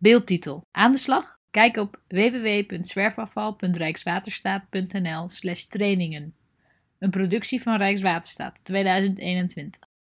Beeldtitel. Aan de slag? Kijk op www.zwerfafval.rijkswaterstaat.nl/trainingen. Een productie van Rijkswaterstaat 2021.